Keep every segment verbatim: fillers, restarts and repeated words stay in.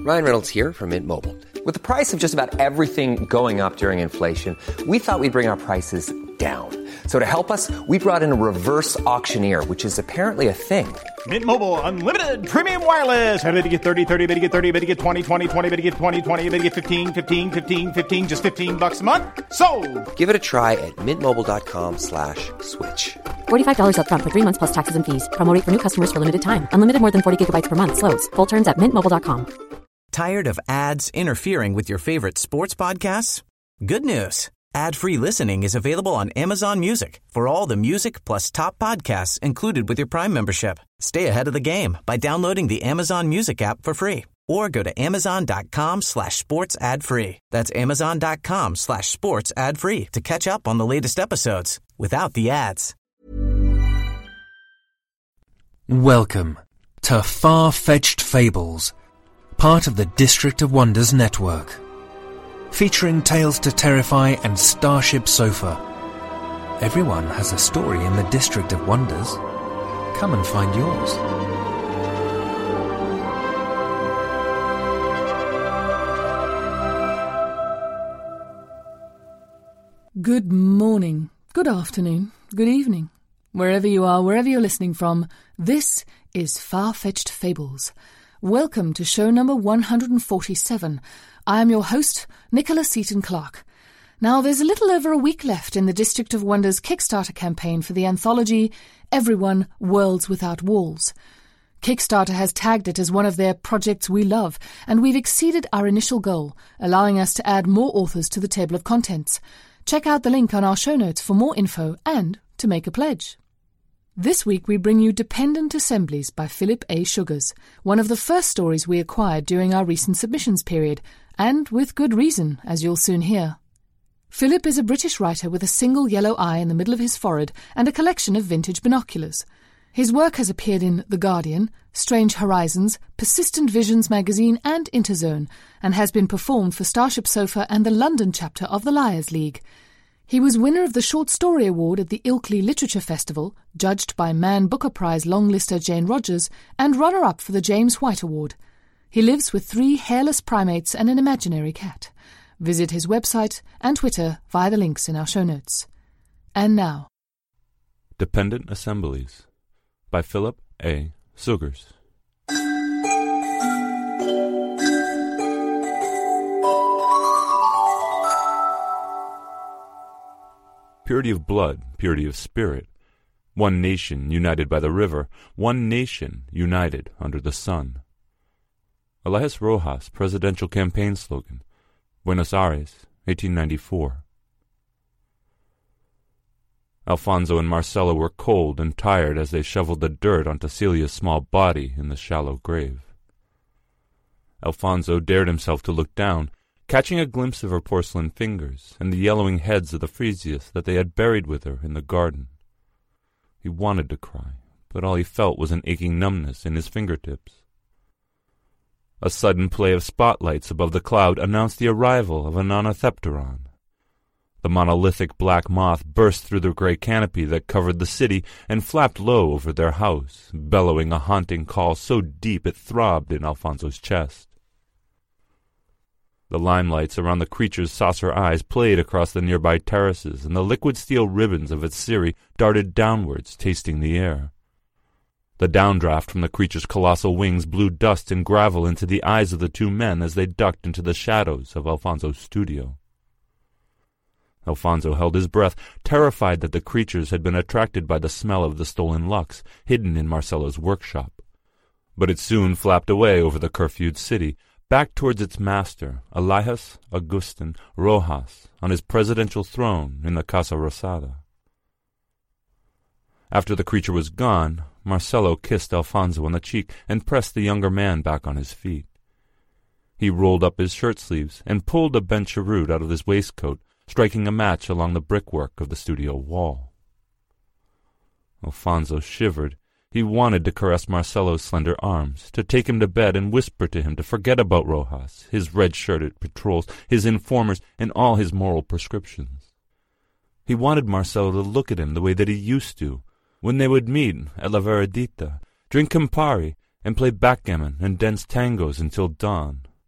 Ryan Reynolds here from Mint Mobile. With the price of just about everything going up during inflation, we thought we'd bring our prices down. So to help us, we brought in a reverse auctioneer, which is apparently a thing. Mint Mobile Unlimited Premium Wireless. How to get thirty, thirty, how to get thirty, how to get twenty, twenty, twenty, how to get twenty, twenty, how to get fifteen, fifteen, fifteen, fifteen, just fifteen bucks a month? Sold! Give it a try at mintmobile.com slash switch. forty-five dollars up front for three months plus taxes and fees. Promo rate for new customers for limited time. Unlimited more than forty gigabytes per month. Slows full terms at mint mobile dot com. Tired of ads interfering with your favorite sports podcasts? Good news. Ad-free listening is available on Amazon Music for all the music plus top podcasts included with your Prime membership. Stay ahead of the game by downloading the Amazon Music app for free or go to amazon.com slash sports ad free. That's amazon.com slash sports ad free to catch up on the latest episodes without the ads. Welcome to Far-Fetched Fables, part of the District of Wonders network. Featuring Tales to Terrify and Starship Sofa. Everyone has a story in the District of Wonders. Come and find yours. Good morning, good afternoon, good evening. Wherever you are, wherever you're listening from, this is Far-Fetched Fables. Welcome to show number one hundred forty-seven. I am your host, Nicola Seaton Clark. Now, there's a little over a week left in the District of Wonders Kickstarter campaign for the anthology Everyone Worlds Without Walls. Kickstarter has tagged it as one of their projects we love, and we've exceeded our initial goal, allowing us to add more authors to the table of contents. Check out the link on our show notes for more info and to make a pledge. This week we bring you Dependent Assemblies by Philip A. Sugars, one of the first stories we acquired during our recent submissions period, and with good reason, as you'll soon hear. Philip is a British writer with a single yellow eye in the middle of his forehead and a collection of vintage binoculars. His work has appeared in The Guardian, Strange Horizons, Persistent Visions magazine and Interzone, and has been performed for Starship Sofa and the London chapter of the Liars League. He was winner of the Short Story Award at the Ilkley Literature Festival, judged by Man Booker Prize longlister Jane Rogers, and runner-up for the James White Award. He lives with three hairless primates and an imaginary cat. Visit his website and Twitter via the links in our show notes. And now, Dependent Assemblies by Philip A. Sugars. Purity of blood, purity of spirit. One nation united by the river, one nation united under the sun. Elias Rojas, presidential campaign slogan. Buenos Aires, eighteen ninety-four. Alfonso and Marcelo were cold and tired as they shoveled the dirt onto Celia's small body in the shallow grave. Alfonso dared himself to look down, catching a glimpse of her porcelain fingers and the yellowing heads of the freesias that they had buried with her in the garden. He wanted to cry, but all he felt was an aching numbness in his fingertips. A sudden play of spotlights above the cloud announced the arrival of an Onothepteron. The monolithic black moth burst through the gray canopy that covered the city and flapped low over their house, bellowing a haunting call so deep it throbbed in Alfonso's chest. The limelights around the creature's saucer eyes played across the nearby terraces, and the liquid steel ribbons of its cirri darted downwards, tasting the air. The downdraft from the creature's colossal wings blew dust and gravel into the eyes of the two men as they ducked into the shadows of Alfonso's studio. Alfonso held his breath, terrified that the creatures had been attracted by the smell of the stolen lux, hidden in Marcelo's workshop. But it soon flapped away over the curfewed city, back towards its master, Elias Agustin Rojas, on his presidential throne in the Casa Rosada. After the creature was gone, Marcelo kissed Alfonso on the cheek and pressed the younger man back on his feet. He rolled up his shirt sleeves and pulled a bent cheroot out of his waistcoat, striking a match along the brickwork of the studio wall. Alfonso shivered. He wanted to caress Marcelo's slender arms, to take him to bed and whisper to him to forget about Rojas, his red-shirted patrols, his informers, and all his moral prescriptions. He wanted Marcelo to look at him the way that he used to, when they would meet at La Veredita, drink Campari, and play backgammon and dance tangos until dawn,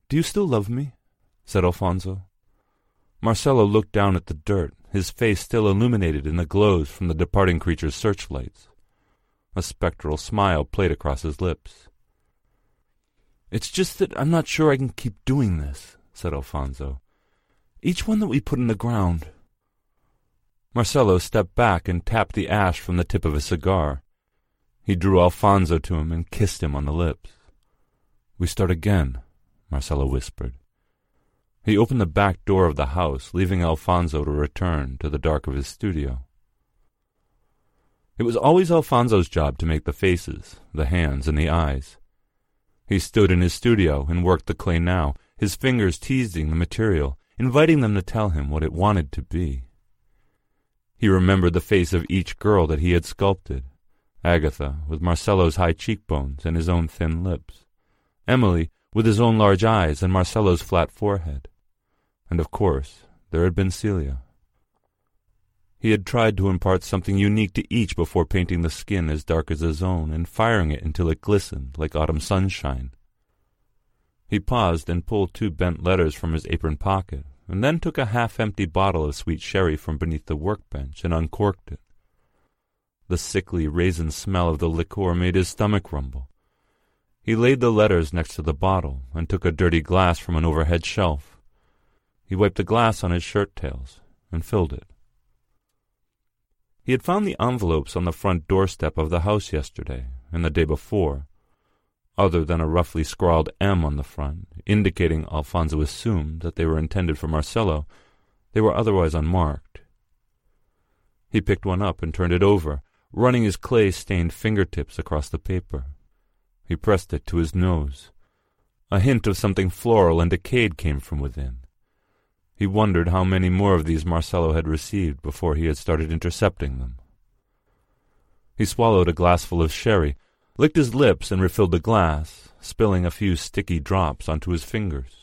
"Do you still love me?" said Alfonso. Marcelo looked down at the dirt, his face still illuminated in the glows from the departing creature's searchlights. A spectral smile played across his lips. "It's just that I'm not sure I can keep doing this," said Alfonso. "Each one that we put in the ground—" Marcelo stepped back and tapped the ash from the tip of his cigar. He drew Alfonso to him and kissed him on the lips. "We start again," Marcelo whispered. He opened the back door of the house, leaving Alfonso to return to the dark of his studio. It was always Alfonso's job to make the faces, the hands, and the eyes. He stood in his studio and worked the clay now, his fingers teasing the material, inviting them to tell him what it wanted to be. He remembered the face of each girl that he had sculpted. Agatha, with Marcelo's high cheekbones and his own thin lips. Emily, with his own large eyes and Marcelo's flat forehead. And of course, there had been Celia. He had tried to impart something unique to each before painting the skin as dark as his own and firing it until it glistened like autumn sunshine. He paused and pulled two bent letters from his apron pocket, and then took a half-empty bottle of sweet sherry from beneath the workbench and uncorked it. The sickly raisin smell of the liqueur made his stomach rumble. He laid the letters next to the bottle and took a dirty glass from an overhead shelf. He wiped the glass on his shirt tails and filled it. He had found the envelopes on the front doorstep of the house yesterday and the day before. Other than a roughly scrawled M on the front, indicating Alfonso assumed that they were intended for Marcelo, they were otherwise unmarked. He picked one up and turned it over, running his clay-stained fingertips across the paper. He pressed it to his nose. A hint of something floral and decayed came from within. He wondered how many more of these Marcelo had received before he had started intercepting them. He swallowed a glassful of sherry, licked his lips and refilled the glass, spilling a few sticky drops onto his fingers.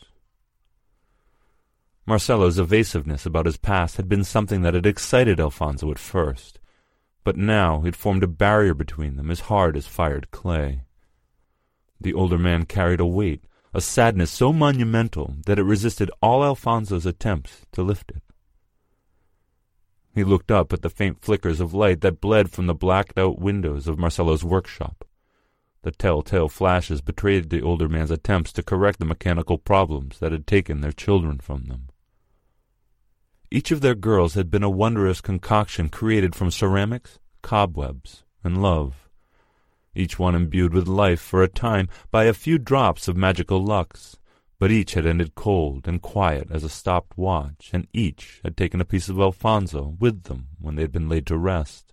Marcelo's evasiveness about his past had been something that had excited Alfonso at first, but now it formed a barrier between them as hard as fired clay. The older man carried a weight, a sadness so monumental that it resisted all Alfonso's attempts to lift it. He looked up at the faint flickers of light that bled from the blacked-out windows of Marcelo's workshop. The telltale flashes betrayed the older man's attempts to correct the mechanical problems that had taken their children from them. Each of their girls had been a wondrous concoction created from ceramics, cobwebs, and love, each one imbued with life for a time by a few drops of magical lux, but each had ended cold and quiet as a stopped watch, and each had taken a piece of Alfonso with them when they had been laid to rest.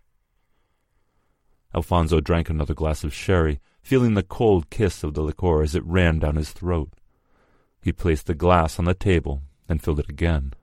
Alfonso drank another glass of sherry, feeling the cold kiss of the liqueur as it ran down his throat. He placed the glass on the table and filled it again.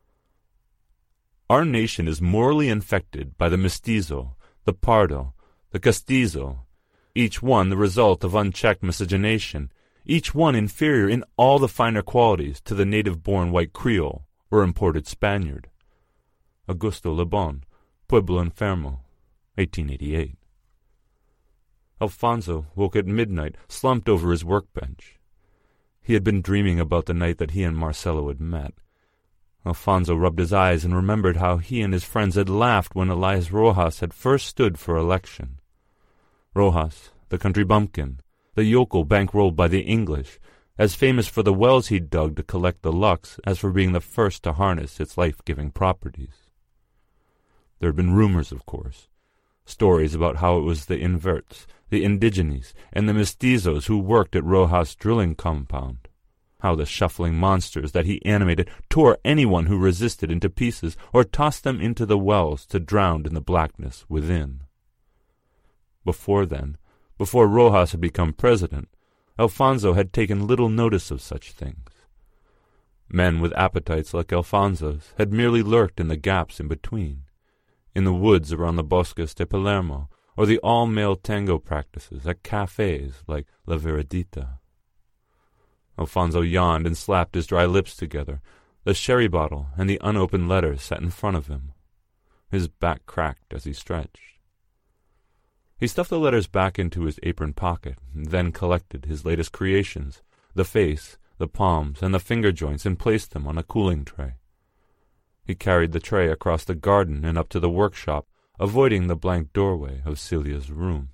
Our nation is morally infected by the mestizo, the pardo, the castizo, each one the result of unchecked miscegenation, each one inferior in all the finer qualities to the native-born white Creole or imported Spaniard. Augusto Le Bon, Pueblo Enfermo, eighteen eighty-eight. Alfonso woke at midnight, slumped over his workbench. He had been dreaming about the night that he and Marcelo had met. Alfonso rubbed his eyes and remembered how he and his friends had laughed when Elias Rojas had first stood for election. Rojas, the country bumpkin, the yokel bankrolled by the English, as famous for the wells he'd dug to collect the lux as for being the first to harness its life-giving properties. There had been rumors, of course, stories about how it was the inverts, the indigenes, and the mestizos who worked at Rojas' drilling compound, how the shuffling monsters that he animated tore anyone who resisted into pieces or tossed them into the wells to drown in the blackness within. Before then, before Rojas had become president, Alfonso had taken little notice of such things. Men with appetites like Alfonso's had merely lurked in the gaps in between, in the woods around the Bosques de Palermo, or the all-male tango practices at cafes like La Veredita. Alfonso yawned and slapped his dry lips together. The sherry bottle and the unopened letters sat in front of him. His back cracked as he stretched. He stuffed the letters back into his apron pocket, and then collected his latest creations, the face, the palms, and the finger joints and placed them on a cooling tray. He carried the tray across the garden and up to the workshop, avoiding the blank doorway of Celia's room.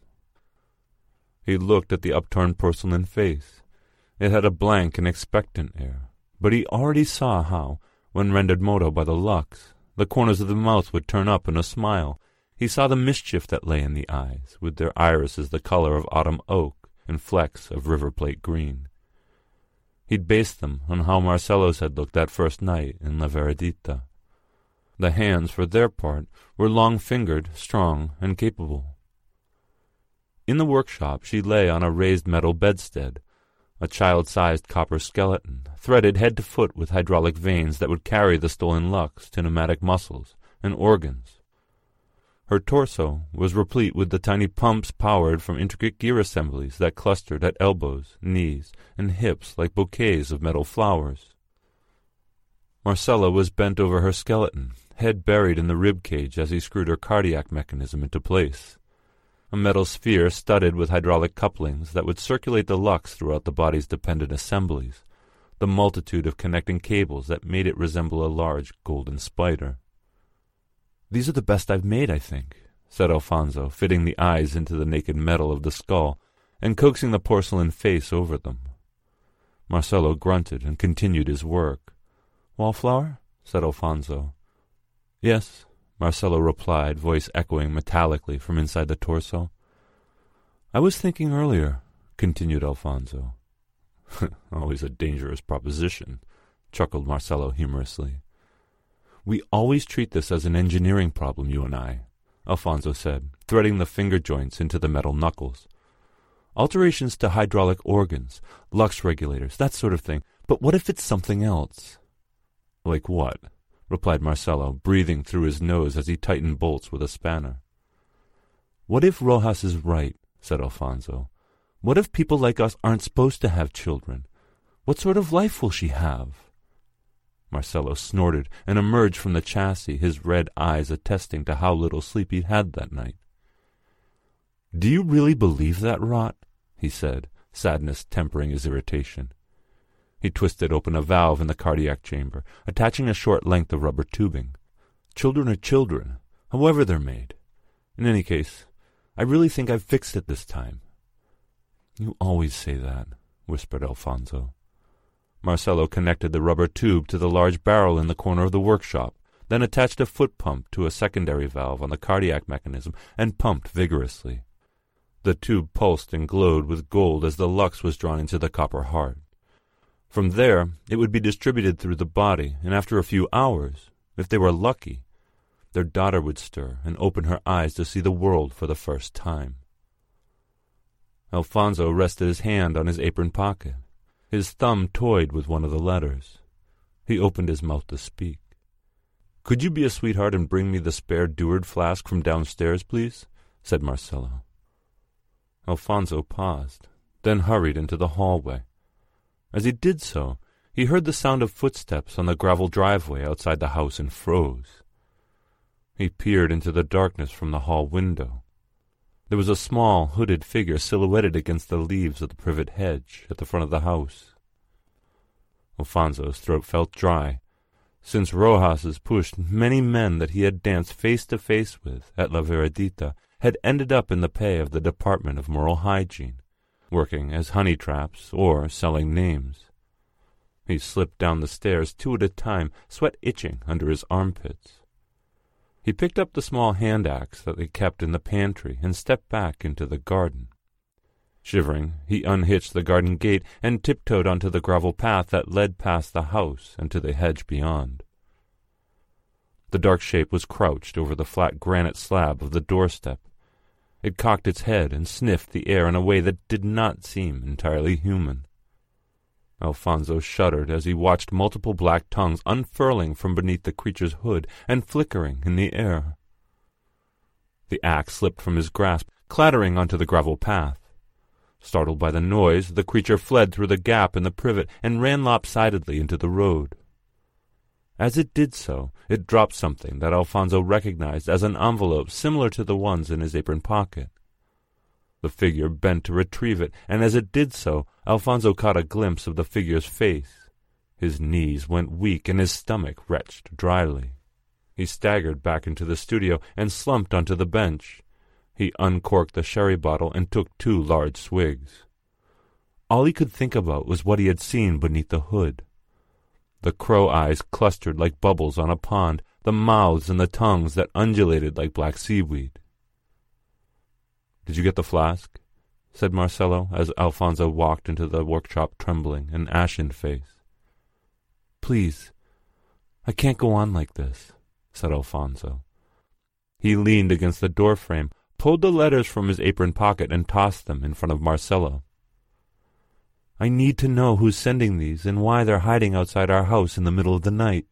He looked at the upturned porcelain face. It had a blank and expectant air, but he already saw how, when rendered moto by the lux, the corners of the mouth would turn up in a smile. He saw the mischief that lay in the eyes, with their irises the color of autumn oak and flecks of river plate green. He'd based them on how Marcello's had looked that first night in La Veredita. The hands, for their part, were long-fingered, strong, and capable. In the workshop she lay on a raised metal bedstead, a child-sized copper skeleton, threaded head to foot with hydraulic veins that would carry the stolen lux to pneumatic muscles and organs. Her torso was replete with the tiny pumps powered from intricate gear assemblies that clustered at elbows, knees, and hips like bouquets of metal flowers. Marcella was bent over her skeleton, head buried in the rib cage as he screwed her cardiac mechanism into place, a metal sphere studded with hydraulic couplings that would circulate the lux throughout the body's dependent assemblies, the multitude of connecting cables that made it resemble a large golden spider. "These are the best I've made, I think," said Alfonso, fitting the eyes into the naked metal of the skull and coaxing the porcelain face over them. Marcello grunted and continued his work. "Wallflower?" said Alfonso. "Yes," Marcello replied, voice echoing metallically from inside the torso. "I was thinking earlier," continued Alfonso. "Always a dangerous proposition," chuckled Marcello humorously. "We always treat this as an engineering problem, you and I," Alfonso said, threading the finger joints into the metal knuckles. "Alterations to hydraulic organs, lux regulators, that sort of thing. But what if it's something else?" "Like what?" replied Marcello, breathing through his nose as he tightened bolts with a spanner. "What if Rojas is right?" said Alfonso. "What if people like us aren't supposed to have children? What sort of life will she have?" Marcello snorted and emerged from the chassis, his red eyes attesting to how little sleep he'd had that night. "Do you really believe that rot?" he said, sadness tempering his irritation. He twisted open a valve in the cardiac chamber, attaching a short length of rubber tubing. "Children are children, however they're made. In any case, I really think I've fixed it this time." "You always say that," whispered Alfonso. Marcello connected the rubber tube to the large barrel in the corner of the workshop, then attached a foot pump to a secondary valve on the cardiac mechanism and pumped vigorously. The tube pulsed and glowed with gold as the lux was drawn into the copper heart. From there, it would be distributed through the body, and after a few hours, if they were lucky, their daughter would stir and open her eyes to see the world for the first time. Alfonso rested his hand on his apron pocket. His thumb toyed with one of the letters. He opened his mouth to speak. "Could you be a sweetheart and bring me the spare Deward flask from downstairs, please?" said Marcello. Alfonso paused, then hurried into the hallway. As he did so, he heard the sound of footsteps on the gravel driveway outside the house and froze. He peered into the darkness from the hall window. There was a small, hooded figure silhouetted against the leaves of the privet hedge at the front of the house. Alfonso's throat felt dry. Since Rojas's pushed, many men that he had danced face-to-face with at La Veredita had ended up in the pay of the Department of Moral Hygiene, working as honey traps or selling names. He slipped down the stairs two at a time, sweat itching under his armpits. He picked up the small hand axe that they kept in the pantry and stepped back into the garden. Shivering, he unhitched the garden gate and tiptoed onto the gravel path that led past the house and to the hedge beyond. The dark shape was crouched over the flat granite slab of the doorstep. It cocked its head and sniffed the air in a way that did not seem entirely human. Alfonso shuddered as he watched multiple black tongues unfurling from beneath the creature's hood and flickering in the air. The axe slipped from his grasp, clattering onto the gravel path. Startled by the noise, the creature fled through the gap in the privet and ran lopsidedly into the road. As it did so, it dropped something that Alfonso recognized as an envelope similar to the ones in his apron pocket. The figure bent to retrieve it, and as it did so, Alfonso caught a glimpse of the figure's face. His knees went weak and his stomach retched dryly. He staggered back into the studio and slumped onto the bench. He uncorked the sherry bottle and took two large swigs. All he could think about was what he had seen beneath the hood. The crow eyes clustered like bubbles on a pond, the mouths and the tongues that undulated like black seaweed. "Did you get the flask?" said Marcello, as Alfonso walked into the workshop trembling, an ashen-face. "Please, I can't go on like this," said Alfonso. He leaned against the door-frame, pulled the letters from his apron pocket, and tossed them in front of Marcello. "I need to know who's sending these and why they're hiding outside our house in the middle of the night."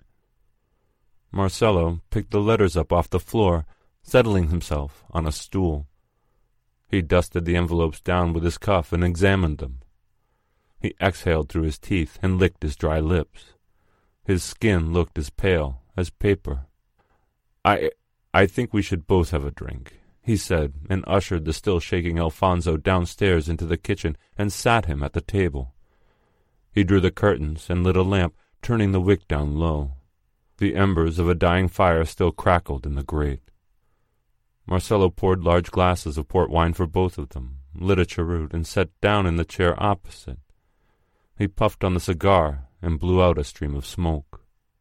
Marcello picked the letters up off the floor, settling himself on a stool. He dusted the envelopes down with his cuff and examined them. He exhaled through his teeth and licked his dry lips. His skin looked as pale as paper. I I think we should both have a drink," he said, and ushered the still-shaking Alfonso downstairs into the kitchen and sat him at the table. He drew the curtains and lit a lamp, turning the wick down low. The embers of a dying fire still crackled in the grate. Marcello poured large glasses of port wine for both of them, lit a cheroot, and sat down in the chair opposite. He puffed on the cigar and blew out a stream of smoke.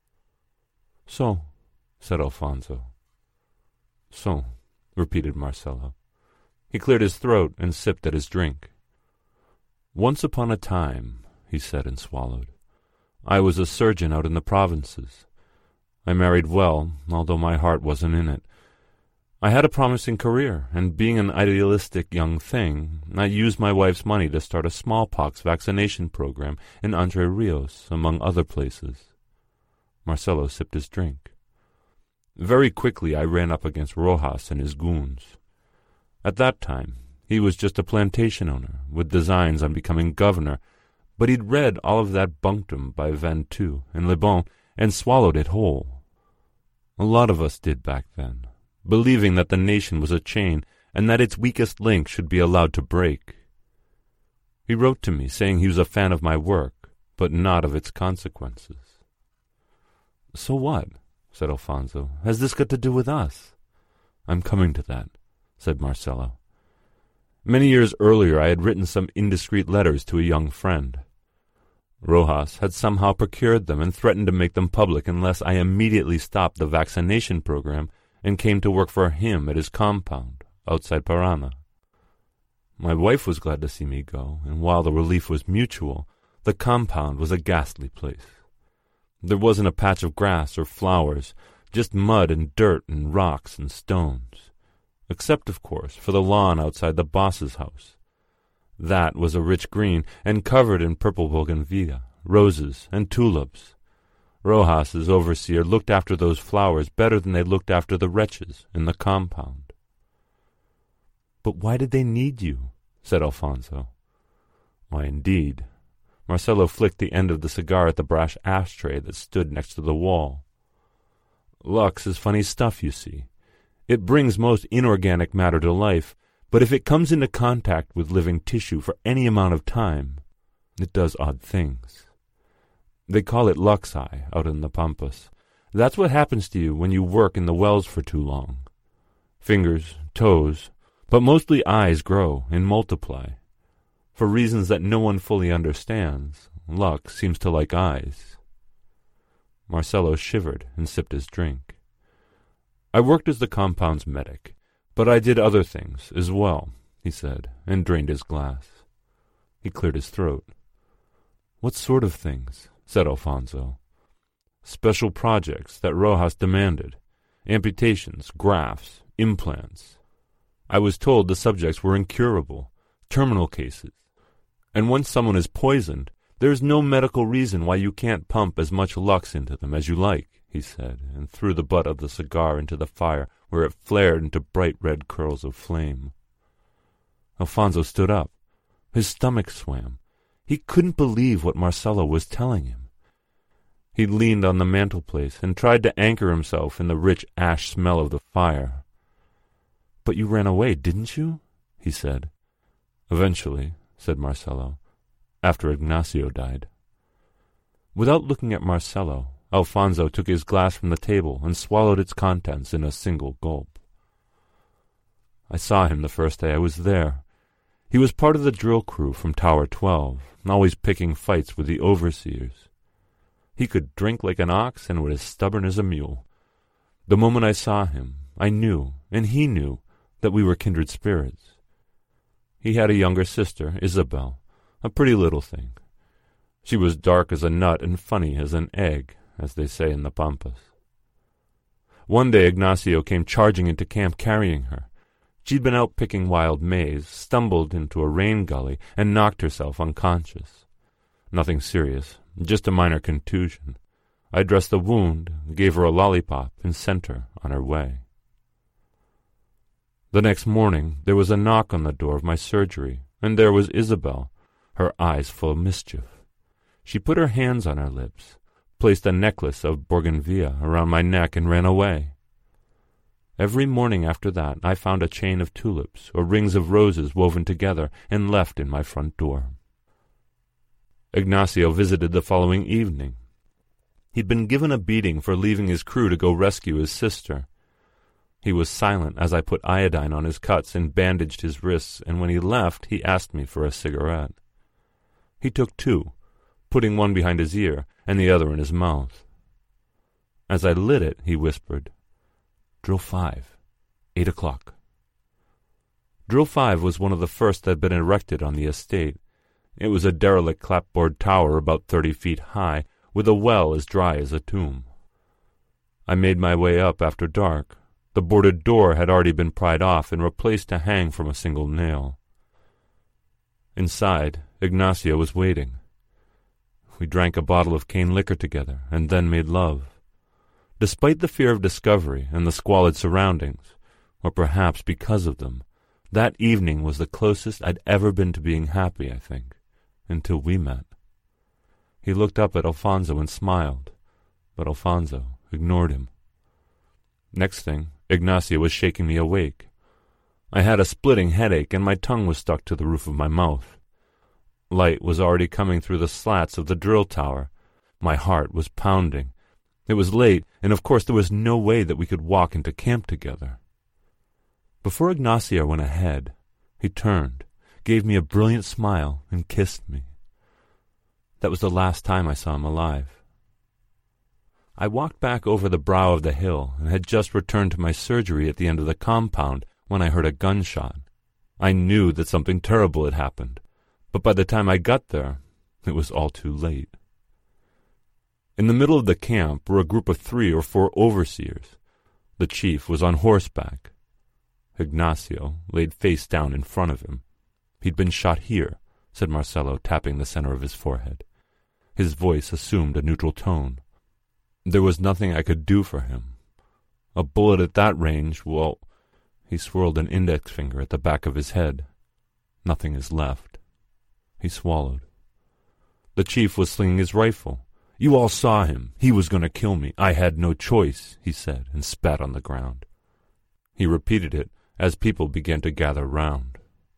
"So," said Alfonso. "So," repeated Marcello. He cleared his throat and sipped at his drink. "Once upon a time," he said and swallowed, "I was a surgeon out in the provinces. I married well, although my heart wasn't in it. I had a promising career, and being an idealistic young thing, I used my wife's money to start a smallpox vaccination program in Entre Rios, among other places." Marcello sipped his drink. "Very quickly I ran up against Rojas and his goons. At that time, he was just a plantation owner, with designs on becoming governor, but he'd read all of that bunctum by Ventoux and Le Bon and swallowed it whole. A lot of us did back then, believing that the nation was a chain and that its weakest link should be allowed to break. He wrote to me saying he was a fan of my work, but not of its consequences." "So what?" said Alfonso. "Has this got to do with us?" "I'm coming to that," said Marcello. "Many years earlier I had written some indiscreet letters to a young friend. Rojas had somehow procured them and threatened to make them public unless I immediately stopped the vaccination program and came to work for him at his compound outside Parana. My wife was glad to see me go, and while the relief was mutual, the compound was a ghastly place. There wasn't a patch of grass or flowers, just mud and dirt and rocks and stones, except, of course, for the lawn outside the boss's house. That was a rich green and covered in purple bougainvillea, roses, and tulips. Rojas's overseer looked after those flowers better than they looked after the wretches in the compound." "But why did they need you?" said Alfonso. "Why, indeed." Marcello flicked the end of the cigar at the brass ashtray that stood next to the wall. "Lux is funny stuff, you see. It brings most inorganic matter to life, but if it comes into contact with living tissue for any amount of time, it does odd things. They call it luxi out in the pampas. That's what happens to you when you work in the wells for too long. Fingers, toes, but mostly eyes grow and multiply. For reasons that no one fully understands, Lux seems to like eyes." Marcello shivered and sipped his drink. "I worked as the compound's medic, but I did other things as well," he said, and drained his glass. He cleared his throat. "What sort of things?" said Alfonso. "Special projects that Rojas demanded. Amputations, grafts, implants. I was told the subjects were incurable, terminal cases. And once someone is poisoned, there is no medical reason why you can't pump as much lux into them as you like," he said, and threw the butt of the cigar into the fire, where it flared into bright red curls of flame. Alfonso stood up. His stomach swam. He couldn't believe what Marcello was telling him. He leaned on the mantelpiece and tried to anchor himself in the rich ash smell of the fire. "But you ran away, didn't you?" he said. "Eventually," said Marcello, "after Ignacio died." Without looking at Marcello, Alfonso took his glass from the table and swallowed its contents in a single gulp. I saw him the first day I was there. He was part of the drill crew from Tower twelve, always picking fights with the overseers. He could drink like an ox and was as stubborn as a mule. The moment I saw him, I knew, and he knew, that we were kindred spirits. He had a younger sister, Isabel, a pretty little thing. She was dark as a nut and funny as an egg, as they say in the Pampas. One day Ignacio came charging into camp carrying her. She'd been out picking wild maize, stumbled into a rain gully, and knocked herself unconscious. Nothing serious, just a minor contusion. I dressed the wound, gave her a lollipop, and sent her on her way. The next morning there was a knock on the door of my surgery, and there was Isabel, her eyes full of mischief. She put her hands on her lips, placed a necklace of bougainvillea around my neck, and ran away. Every morning after that I found a chain of tulips or rings of roses woven together and left in my front door. Ignacio visited the following evening. He'd been given a beating for leaving his crew to go rescue his sister. He was silent as I put iodine on his cuts and bandaged his wrists, and when he left he asked me for a cigarette. He took two, putting one behind his ear and the other in his mouth. As I lit it, he whispered, "Drill five, eight o'clock." Drill five was one of the first that had been erected on the estate. It was a derelict clapboard tower about thirty feet high, with a well as dry as a tomb. I made my way up after dark. The boarded door had already been pried off and replaced to hang from a single nail. Inside, Ignacio was waiting. We drank a bottle of cane liquor together, and then made love. Despite the fear of discovery and the squalid surroundings, or perhaps because of them, that evening was the closest I'd ever been to being happy, I think, until we met. He looked up at Alfonso and smiled, but Alfonso ignored him. Next thing, Ignacio was shaking me awake. I had a splitting headache, and my tongue was stuck to the roof of my mouth. Light was already coming through the slats of the drill tower. My heart was pounding. It was late, and of course there was no way that we could walk into camp together. Before Ignacio went ahead, he turned, gave me a brilliant smile, and kissed me. That was the last time I saw him alive. I walked back over the brow of the hill and had just returned to my surgery at the end of the compound when I heard a gunshot. I knew that something terrible had happened, but by the time I got there, it was all too late. In the middle of the camp were a group of three or four overseers. The chief was on horseback. Ignacio laid face down in front of him. "He'd been shot here," said Marcello, tapping the center of his forehead. His voice assumed a neutral tone. "There was nothing I could do for him. A bullet at that range, well—" He swirled an index finger at the back of his head. "Nothing is left." He swallowed. The chief was slinging his rifle. "You all saw him. He was going to kill me. I had no choice," he said, and spat on the ground. He repeated it as people began to gather round.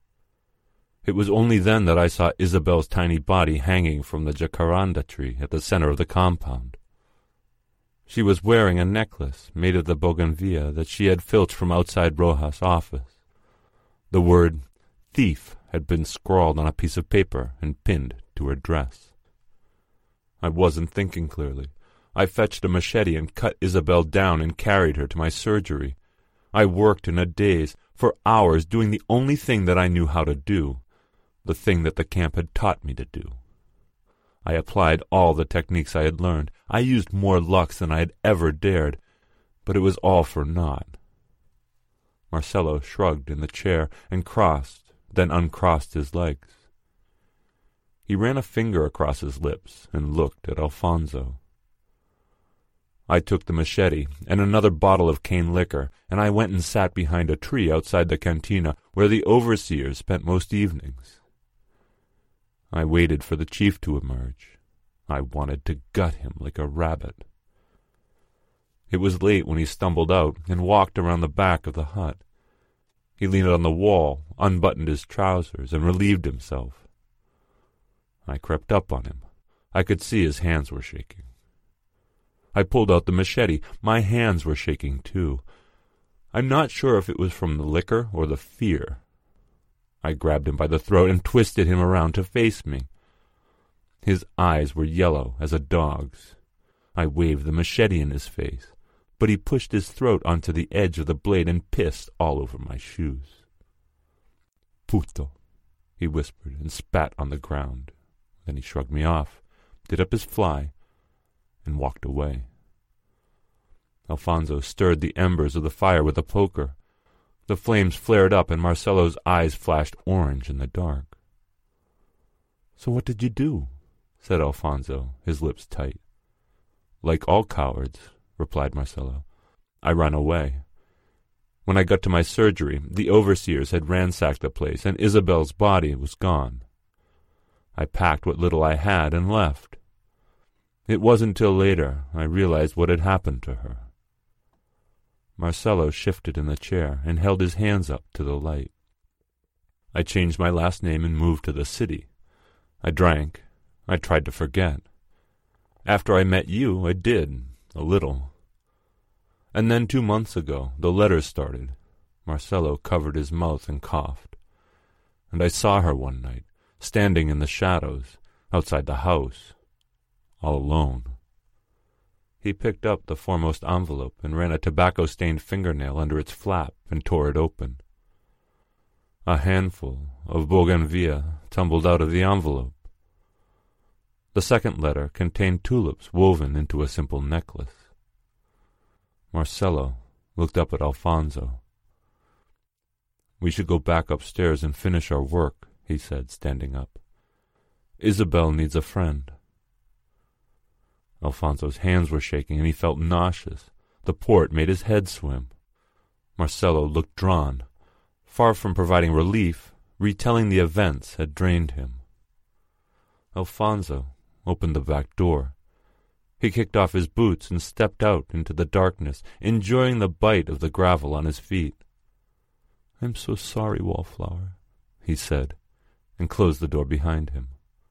It was only then that I saw Isabel's tiny body hanging from the jacaranda tree at the center of the compound. She was wearing a necklace made of the bougainvillea that she had filched from outside Rojas' office. The word thief had been scrawled on a piece of paper and pinned to her dress. I wasn't thinking clearly. I fetched a machete and cut Isabel down and carried her to my surgery. I worked in a daze, for hours, doing the only thing that I knew how to do, the thing that the camp had taught me to do. I applied all the techniques I had learned. I used more lux than I had ever dared, but it was all for naught. Marcello shrugged in the chair and crossed, then uncrossed his legs. He ran a finger across his lips and looked at Alfonso. I took the machete and another bottle of cane liquor, and I went and sat behind a tree outside the cantina where the overseers spent most evenings. I waited for the chief to emerge. I wanted to gut him like a rabbit. It was late when he stumbled out and walked around the back of the hut. He leaned on the wall, unbuttoned his trousers, and relieved himself. I crept up on him. I could see his hands were shaking. I pulled out the machete. My hands were shaking too. I'm not sure if it was from the liquor or the fear. I grabbed him by the throat and twisted him around to face me. His eyes were yellow as a dog's. I waved the machete in his face, but he pushed his throat onto the edge of the blade and pissed all over my shoes. "Puto," he whispered and spat on the ground. Then he shrugged me off, did up his fly, and walked away. Alfonso stirred the embers of the fire with a poker. The flames flared up and Marcelo's eyes flashed orange in the dark. "So what did you do?" said Alfonso, his lips tight. "Like all cowards," replied Marcelo, "I ran away. When I got to my surgery, the overseers had ransacked the place, and Isabel's body was gone. I packed what little I had and left. It wasn't till later I realized what had happened to her." Marcelo shifted in the chair and held his hands up to the light. "I changed my last name and moved to the city. I drank. I tried to forget. After I met you, I did, a little. And then two months ago, the letters started." Marcelo covered his mouth and coughed. "And I saw her one night, standing in the shadows, outside the house, all alone." He picked up the foremost envelope and ran a tobacco-stained fingernail under its flap and tore it open. A handful of bougainvillea tumbled out of the envelope. The second letter contained tulips woven into a simple necklace. Marcelo looked up at Alfonso. "We should go back upstairs and finish our work," he said, standing up. "Isabel needs a friend." Alfonso's hands were shaking and he felt nauseous. The port made his head swim. Marcelo looked drawn. Far from providing relief, retelling the events had drained him. Alfonso opened the back door. He kicked off his boots and stepped out into the darkness, enjoying the bite of the gravel on his feet. "I'm so sorry, Wallflower," he said, and closed the door behind him.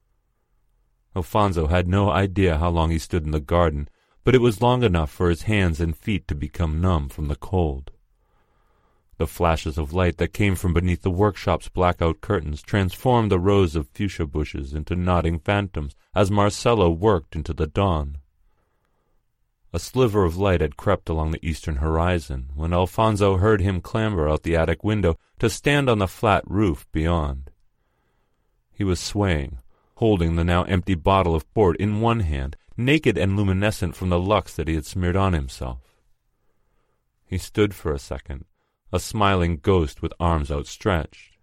Alfonso had no idea how long he stood in the garden, but it was long enough for his hands and feet to become numb from the cold. The flashes of light that came from beneath the workshop's blackout curtains transformed the rows of fuchsia bushes into nodding phantoms as Marcelo worked into the dawn. A sliver of light had crept along the eastern horizon when Alfonso heard him clamber out the attic window to stand on the flat roof beyond. He was swaying, holding the now empty bottle of port in one hand, naked and luminescent from the lux that he had smeared on himself. He stood for a second, a smiling ghost with arms outstretched.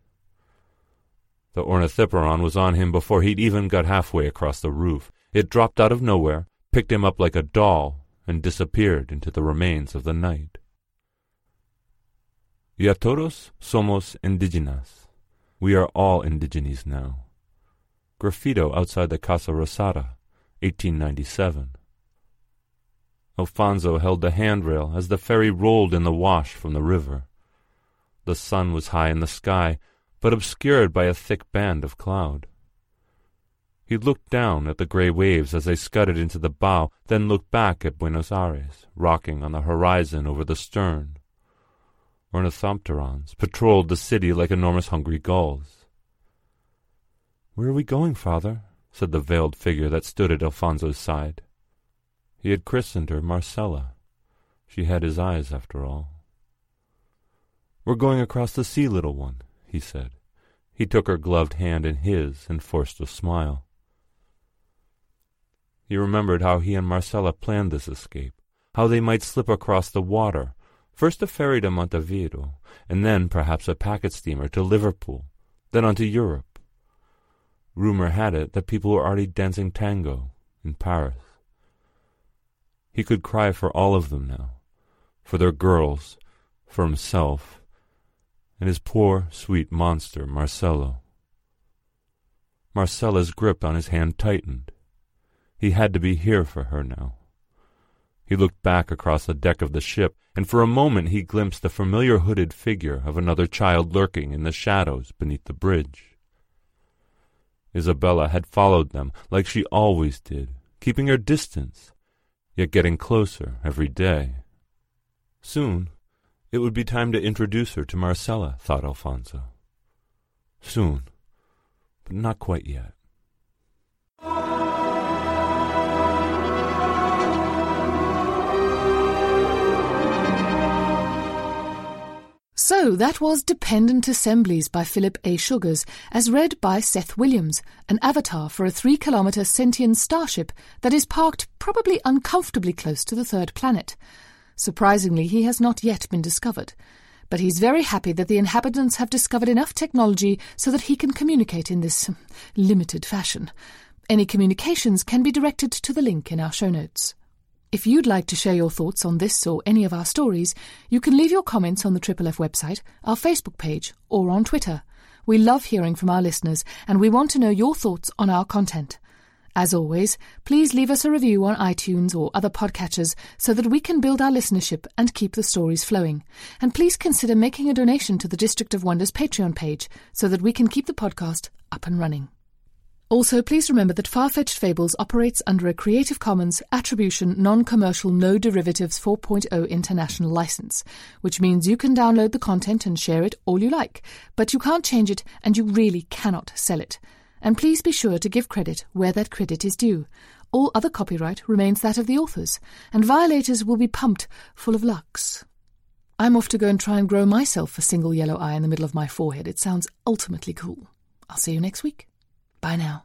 The ornithoperon was on him before he'd even got halfway across the roof. It dropped out of nowhere, picked him up like a doll, and disappeared into the remains of the night. Ya todos somos indígenas. We are all indigenes now. Graffito outside the Casa Rosada, eighteen ninety-seven. Alfonso held the handrail as the ferry rolled in the wash from the river. The sun was high in the sky, but obscured by a thick band of cloud. He looked down at the grey waves as they scudded into the bow, then looked back at Buenos Aires, rocking on the horizon over the stern. Ornithopterons patrolled the city like enormous hungry gulls. "Where are we going, Father?" said the veiled figure that stood at Alfonso's side. He had christened her Marcella. She had his eyes, after all. "We're going across the sea, little one," he said. He took her gloved hand in his and forced a smile. He remembered how he and Marcella planned this escape, how they might slip across the water, first a ferry to Montevideo, and then perhaps a packet steamer to Liverpool, then on to Europe. Rumor had it that people were already dancing tango in Paris. He could cry for all of them now, for their girls, for himself, and his poor, sweet monster, Marcelo. Marcella's grip on his hand tightened. He had to be here for her now. He looked back across the deck of the ship, and for a moment he glimpsed the familiar hooded figure of another child lurking in the shadows beneath the bridge. Isabella had followed them like she always did, keeping her distance, yet getting closer every day. Soon it would be time to introduce her to Marcella, thought Alfonso. Soon, but not quite yet. So that was Dependent Assemblies by Philip A. Sugars, as read by Seth Williams, an avatar for a three-kilometre sentient starship that is parked probably uncomfortably close to the third planet. Surprisingly, he has not yet been discovered. But he's very happy that the inhabitants have discovered enough technology so that he can communicate in this limited fashion. Any communications can be directed to the link in our show notes. If you'd like to share your thoughts on this or any of our stories, you can leave your comments on the Triple F website, our Facebook page, or on Twitter. We love hearing from our listeners, and we want to know your thoughts on our content. As always, please leave us a review on iTunes or other podcatchers so that we can build our listenership and keep the stories flowing. And please consider making a donation to the District of Wonders Patreon page so that we can keep the podcast up and running. Also, please remember that Far-Fetched Fables operates under a Creative Commons Attribution Non-Commercial No Derivatives four point oh International License, which means you can download the content and share it all you like, but you can't change it and you really cannot sell it. And please be sure to give credit where that credit is due. All other copyright remains that of the authors, and violators will be pumped full of lux. I'm off to go and try and grow myself a single yellow eye in the middle of my forehead. It sounds ultimately cool. I'll see you next week. Bye now.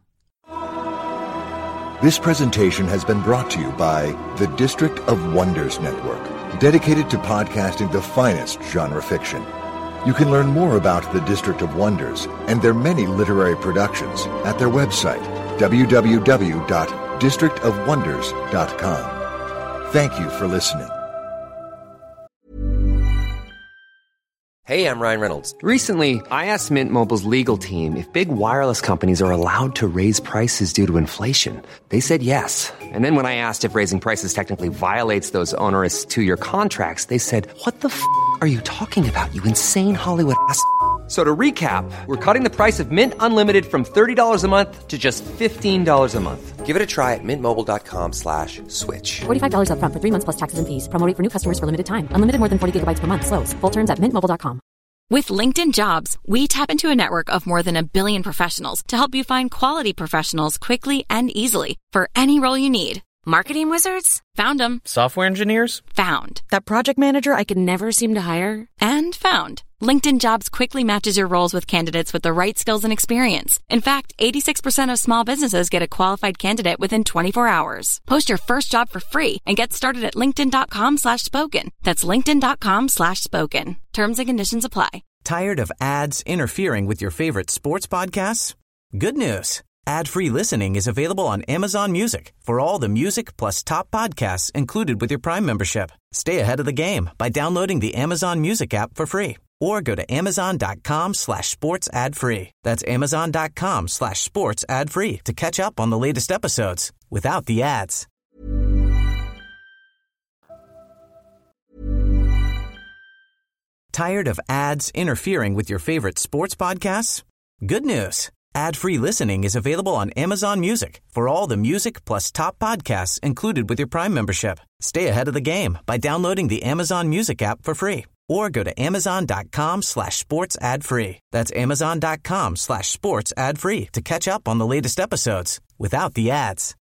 This presentation has been brought to you by the District of Wonders Network, dedicated to podcasting the finest genre fiction. You can learn more about the District of Wonders and their many literary productions at their website, w w w dot district of wonders dot com. Thank you for listening. Hey, I'm Ryan Reynolds. Recently, I asked Mint Mobile's legal team if big wireless companies are allowed to raise prices due to inflation. They said yes. And then when I asked if raising prices technically violates those onerous two-year contracts, they said, "What the f*** are you talking about, you insane Hollywood ass f- So to recap, we're cutting the price of Mint Unlimited from thirty dollars a month to just fifteen dollars a month. Give it a try at mintmobile.com slash switch. forty-five dollars up front for three months plus taxes and fees. Promo rate for new customers for limited time. Unlimited more than forty gigabytes per month. Slows full terms at mint mobile dot com. With LinkedIn Jobs, we tap into a network of more than a billion professionals to help you find quality professionals quickly and easily for any role you need. Marketing wizards? Found them. Software engineers? Found. That project manager I could never seem to hire? And found. LinkedIn Jobs quickly matches your roles with candidates with the right skills and experience. In fact, eighty-six percent of small businesses get a qualified candidate within twenty-four hours. Post your first job for free and get started at linkedin.com slash spoken. That's linkedin.com slash spoken. Terms and conditions apply. Tired of ads interfering with your favorite sports podcasts? Good news. Ad-free listening is available on Amazon Music for all the music plus top podcasts included with your Prime membership. Stay ahead of the game by downloading the Amazon Music app for free or go to amazon.com slash sports ad free. That's amazon.com slash sports ad free to catch up on the latest episodes without the ads. Tired of ads interfering with your favorite sports podcasts? Good news. Ad-free listening is available on Amazon Music for all the music plus top podcasts included with your Prime membership. Stay ahead of the game by downloading the Amazon Music app for free or go to amazon.com slash sports ad free. That's amazon.com slash sports ad free to catch up on the latest episodes without the ads.